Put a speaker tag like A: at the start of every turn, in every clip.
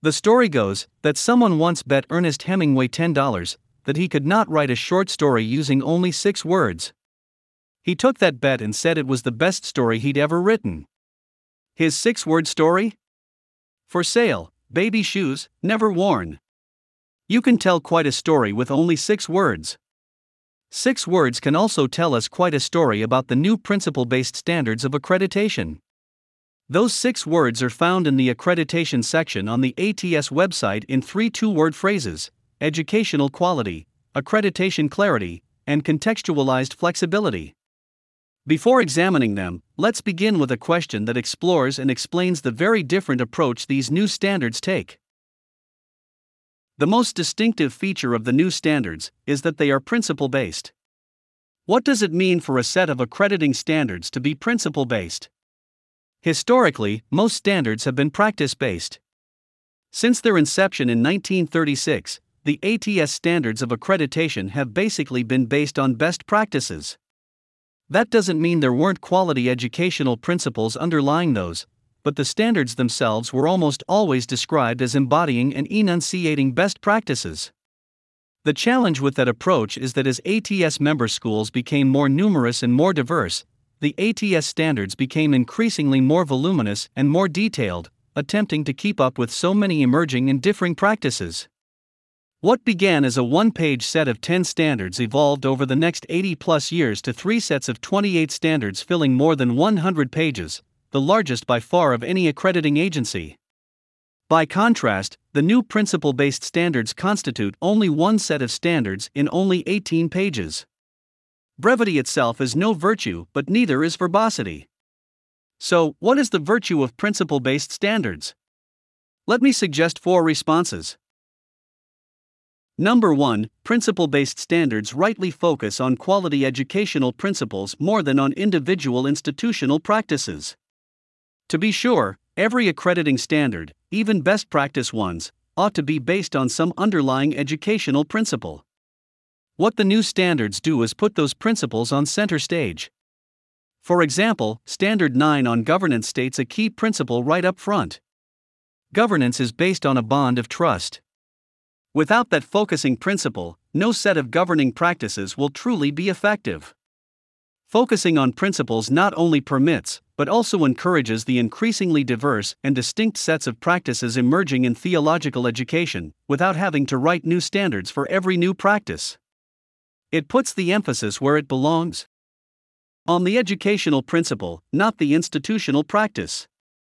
A: The story goes that someone once bet Ernest Hemingway $10 that he could not write a short story using only 6 words. He took that bet and said it was the best story he'd ever written. His 6-word story? For sale, baby shoes, never worn. You can tell quite a story with only 6 words. 6 words can also tell us quite a story about the new principle-based standards of accreditation. Those 6 words are found in the accreditation section on the ATS website in 3 2-word phrases: educational quality, accreditation clarity, and contextualized flexibility. Before examining them, let's begin with a question that explores and explains the very different approach these new standards take. The most distinctive feature of the new standards is that they are principle-based. What does it mean for a set of accrediting standards to be principle-based? Historically, most standards have been practice-based. Since their inception in 1936, the ATS standards of accreditation have basically been based on best practices. That doesn't mean there weren't quality educational principles underlying those, but the standards themselves were almost always described as embodying and enunciating best practices. The challenge with that approach is that as ATS member schools became more numerous and more diverse, the ATS standards became increasingly more voluminous and more detailed, attempting to keep up with so many emerging and differing practices. What began as a 1-page set of 10 standards evolved over the next 80-plus years to 3 sets of 28 standards filling more than 100 pages, the largest by far of any accrediting agency. By contrast, the new principle-based standards constitute only 1 set of standards in only 18 pages. Brevity itself is no virtue, but neither is verbosity. So, what is the virtue of principle-based standards? Let me suggest 4 responses. Number 1, principle-based standards rightly focus on quality educational principles more than on individual institutional practices. To be sure, every accrediting standard, even best practice ones, ought to be based on some underlying educational principle. What the new standards do is put those principles on center stage. For example, Standard 9 on governance states a key principle right up front. Governance is based on a bond of trust. Without that focusing principle, no set of governing practices will truly be effective. Focusing on principles not only permits, but also encourages the increasingly diverse and distinct sets of practices emerging in theological education, without having to write new standards for every new practice. It puts the emphasis where it belongs: on the educational principle, not the institutional practice.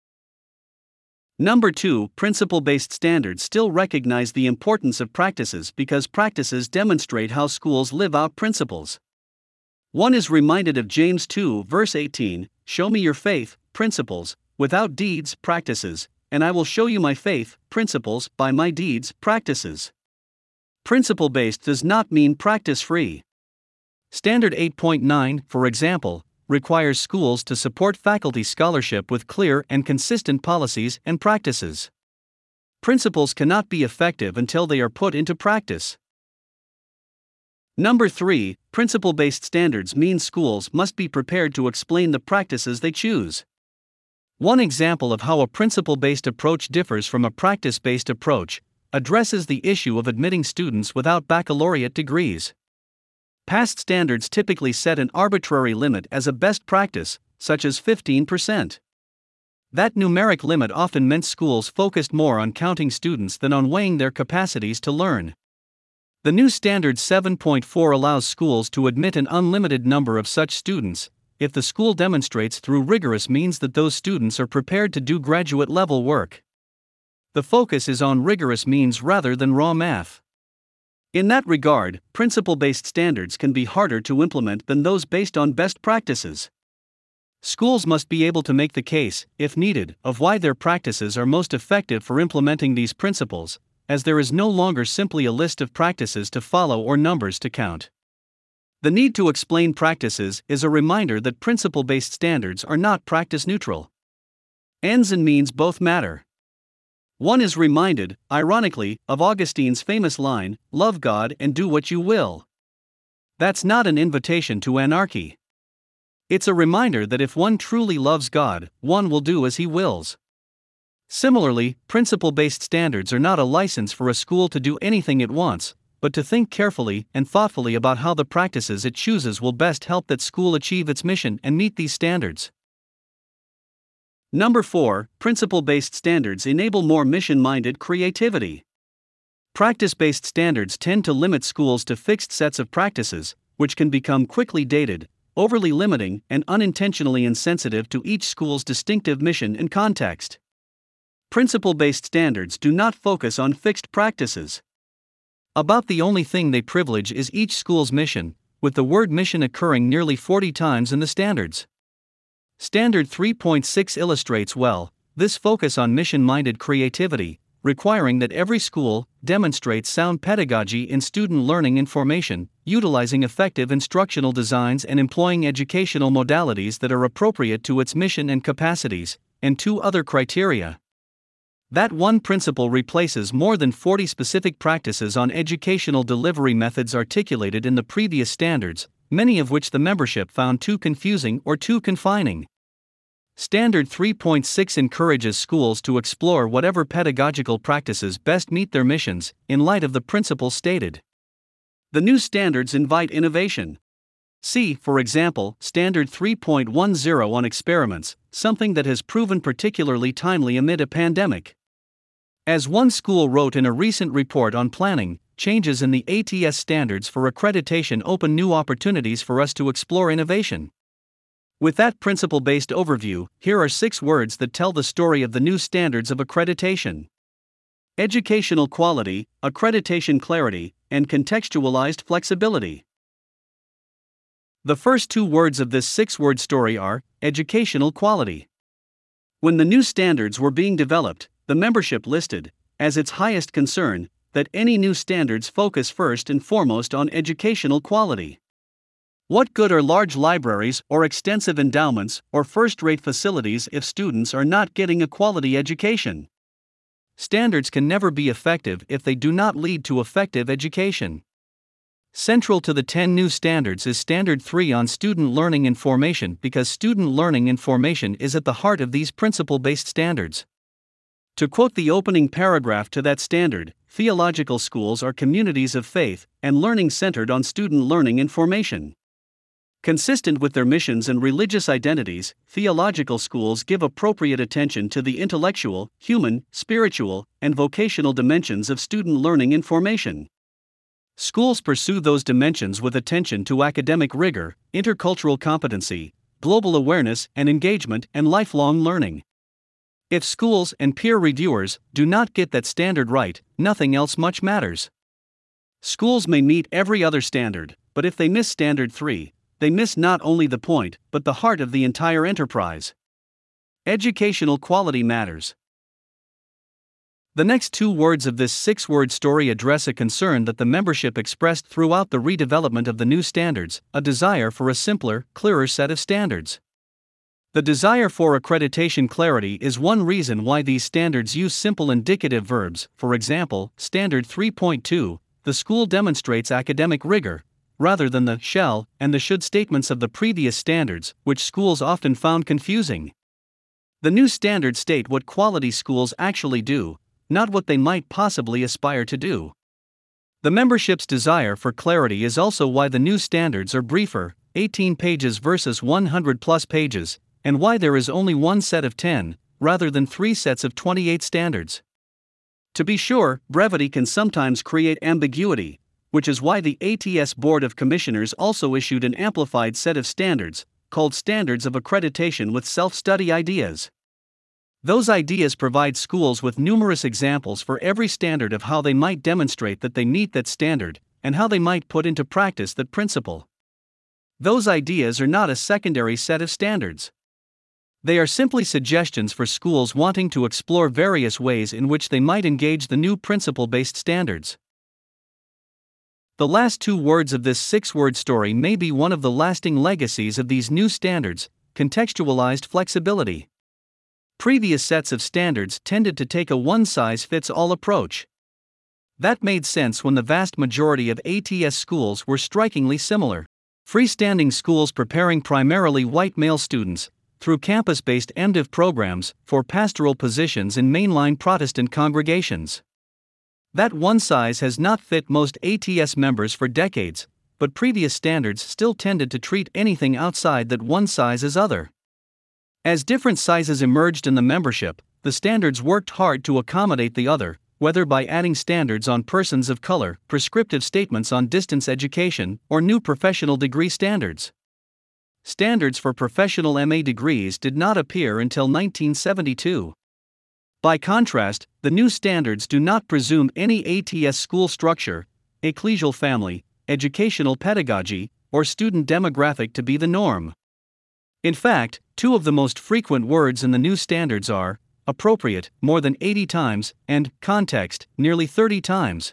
A: Number 2, principle-based standards still recognize the importance of practices because practices demonstrate how schools live out principles. One is reminded of James 2 verse 18, "Show me your faith, principles, without deeds, practices, and I will show you my faith, principles, by my deeds, practices." Principle-based does not mean practice-free. Standard 8.9, for example, requires schools to support faculty scholarship with clear and consistent policies and practices. Principles cannot be effective until they are put into practice. Number 3, principle-based standards mean schools must be prepared to explain the practices they choose. One example of how a principle-based approach differs from a practice-based approach addresses the issue of admitting students without baccalaureate degrees. Past standards typically set an arbitrary limit as a best practice, such as 15%. That numeric limit often meant schools focused more on counting students than on weighing their capacities to learn. The new Standard 7.4 allows schools to admit an unlimited number of such students, if the school demonstrates through rigorous means that those students are prepared to do graduate-level work. The focus is on rigorous means rather than raw math. In that regard, principle-based standards can be harder to implement than those based on best practices. Schools must be able to make the case, if needed, of why their practices are most effective for implementing these principles, as there is no longer simply a list of practices to follow or numbers to count. The need to explain practices is a reminder that principle-based standards are not practice-neutral. Ends and means both matter. One is reminded, ironically, of Augustine's famous line, "Love God and do what you will." That's not an invitation to anarchy. It's a reminder that if one truly loves God, one will do as he wills. Similarly, principle-based standards are not a license for a school to do anything it wants, but to think carefully and thoughtfully about how the practices it chooses will best help that school achieve its mission and meet these standards. Number 4, principle-based standards enable more mission-minded creativity. Practice-based standards tend to limit schools to fixed sets of practices, which can become quickly dated, overly limiting, and unintentionally insensitive to each school's distinctive mission and context. Principle-based standards do not focus on fixed practices. About the only thing they privilege is each school's mission, with the word mission occurring nearly 40 times in the standards. Standard 3.6 illustrates well this focus on mission-minded creativity, requiring that every school demonstrates sound pedagogy in student learning and formation, utilizing effective instructional designs and employing educational modalities that are appropriate to its mission and capacities, and 2 other criteria. That one principle replaces more than 40 specific practices on educational delivery methods articulated in the previous standards, many of which the membership found too confusing or too confining. Standard 3.6 encourages schools to explore whatever pedagogical practices best meet their missions, in light of the principles stated. The new standards invite innovation. See, for example, Standard 3.10 on experiments, something that has proven particularly timely amid a pandemic. As one school wrote in a recent report on planning, changes in the ATS standards for accreditation open new opportunities for us to explore innovation. With that principle-based overview, here are 6 words that tell the story of the new standards of accreditation: educational quality, accreditation clarity, and contextualized flexibility. The first 2 words of this 6-word story are educational quality. When the new standards were being developed, the membership listed, as its highest concern, that any new standards focus first and foremost on educational quality. What good are large libraries or extensive endowments or first-rate facilities if students are not getting a quality education? Standards can never be effective if they do not lead to effective education. Central to the 10 new standards is Standard 3 on student learning and formation, because student learning and formation is at the heart of these principle-based standards. To quote the opening paragraph to that standard, theological schools are communities of faith and learning centered on student learning and formation. Consistent with their missions and religious identities, theological schools give appropriate attention to the intellectual, human, spiritual, and vocational dimensions of student learning and formation. Schools pursue those dimensions with attention to academic rigor, intercultural competency, global awareness and engagement, and lifelong learning. If schools and peer reviewers do not get that standard right, nothing else much matters. Schools may meet every other standard, but if they miss Standard 3, they miss not only the point, but the heart of the entire enterprise. Educational quality matters. The next 2 words of this 6-word story address a concern that the membership expressed throughout the redevelopment of the new standards: a desire for a simpler, clearer set of standards. The desire for accreditation clarity is one reason why these standards use simple indicative verbs. For example, Standard 3.2, the school demonstrates academic rigor, rather than the shall and the should statements of the previous standards, which schools often found confusing. The new standards state what quality schools actually do, not what they might possibly aspire to do. The membership's desire for clarity is also why the new standards are briefer, 18 pages versus 100+ pages, and why there is only one set of 10, rather than 3 sets of 28 standards. To be sure, brevity can sometimes create ambiguity, which is why the ATS Board of Commissioners also issued an amplified set of standards, called Standards of Accreditation with Self-Study Ideas. Those ideas provide schools with numerous examples for every standard of how they might demonstrate that they meet that standard, and how they might put into practice that principle. Those ideas are not a secondary set of standards. They are simply suggestions for schools wanting to explore various ways in which they might engage the new principle-based standards. The last 2 words of this 6-word story may be one of the lasting legacies of these new standards: contextualized flexibility. Previous sets of standards tended to take a one-size-fits-all approach. That made sense when the vast majority of ATS schools were strikingly similar. Freestanding schools preparing primarily white male students, through campus-based MDiv programs for pastoral positions in mainline Protestant congregations. That one size has not fit most ATS members for decades, but previous standards still tended to treat anything outside that one size as other. As different sizes emerged in the membership, the standards worked hard to accommodate the other, whether by adding standards on persons of color, prescriptive statements on distance education, or new professional degree standards. Standards for professional MA degrees did not appear until 1972. By contrast, the new standards do not presume any ATS school structure, ecclesial family, educational pedagogy, or student demographic to be the norm. In fact, two of the most frequent words in the new standards are appropriate, more than 80 times, and context, nearly 30 times.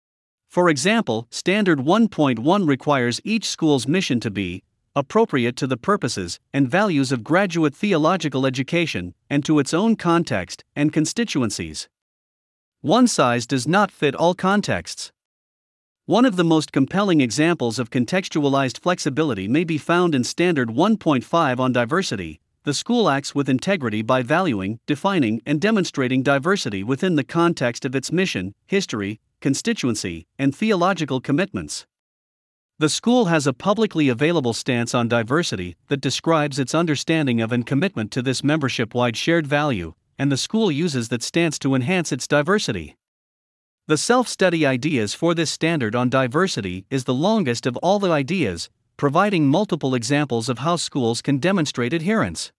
A: For example, Standard 1.1 requires each school's mission to be appropriate to the purposes and values of graduate theological education and to its own context and constituencies. One size does not fit all contexts. One of the most compelling examples of contextualized flexibility may be found in Standard 1.5 on diversity. The school acts with integrity by valuing, defining, and demonstrating diversity within the context of its mission, history, constituency, and theological commitments. The school has a publicly available stance on diversity that describes its understanding of and commitment to this membership-wide shared value, and the school uses that stance to enhance its diversity. The self-study ideas for this standard on diversity is the longest of all the ideas, providing multiple examples of how schools can demonstrate adherence.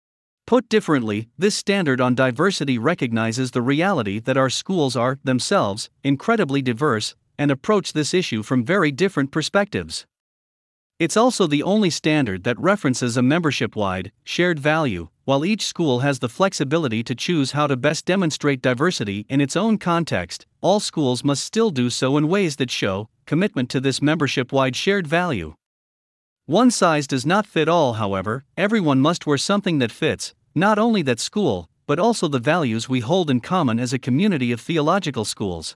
A: Put differently, this standard on diversity recognizes the reality that our schools are, themselves, incredibly diverse, and approach this issue from very different perspectives. It's also the only standard that references a membership-wide, shared value, while each school has the flexibility to choose how to best demonstrate diversity in its own context. All schools must still do so in ways that show commitment to this membership-wide shared value. One size does not fit all, however. Everyone must wear something that fits, not only that school, but also the values we hold in common as a community of theological schools.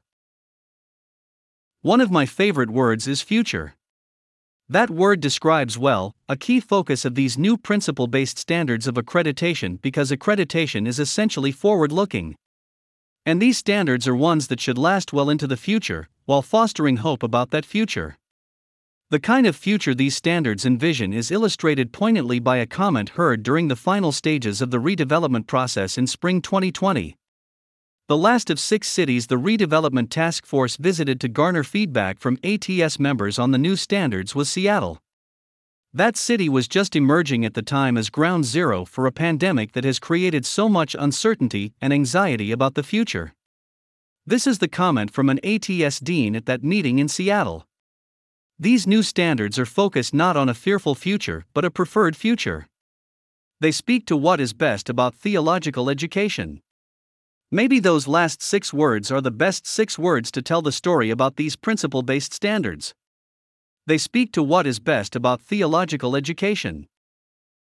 A: One of my favorite words is future. That word describes well a key focus of these new principle-based standards of accreditation, because accreditation is essentially forward-looking. And these standards are ones that should last well into the future, while fostering hope about that future. The kind of future these standards envision is illustrated poignantly by a comment heard during the final stages of the redevelopment process in spring 2020. The last of 6 cities the redevelopment task force visited to garner feedback from ATS members on the new standards was Seattle. That city was just emerging at the time as ground zero for a pandemic that has created so much uncertainty and anxiety about the future. This is the comment from an ATS dean at that meeting in Seattle. These new standards are focused not on a fearful future but a preferred future. They speak to what is best about theological education. Maybe those last 6 words are the best 6 words to tell the story about these principle-based standards. They speak to what is best about theological education.